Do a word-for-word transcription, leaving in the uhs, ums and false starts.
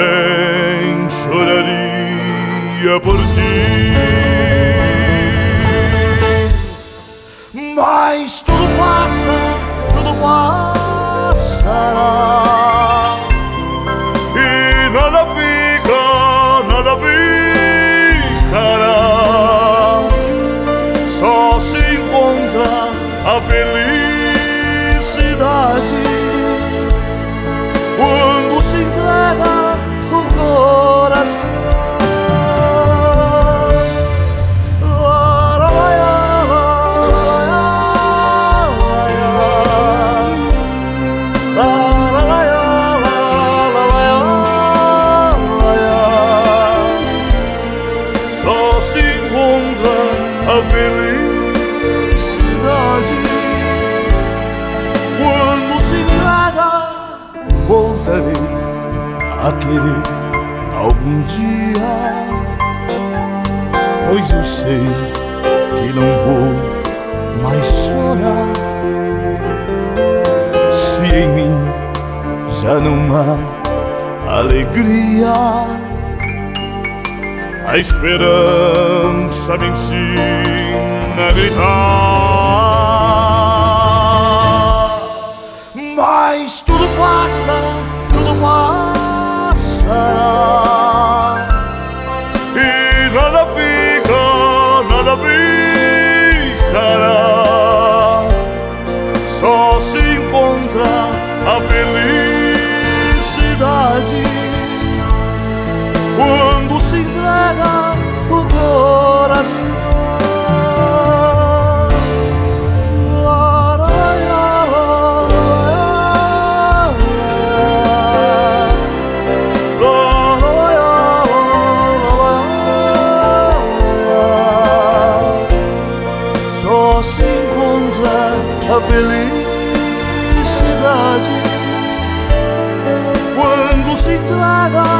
também choraria por ti. Mas tudo passa, tudo passará, e nada fica, nada ficará. Só se encontra a felicidade quando se entrega o coração. Só se encontra a felicidade quando se entrega. Voltarei a querer algum dia, pois eu sei que não vou mais chorar. Se em mim já não há alegria, a esperança me ensina a gritar. Mas tudo passa, tudo passará, e nada fica, nada ficará. Só se encontra a felicidade quando se entrega o coração. Só se encontra a felicidade quando se entrega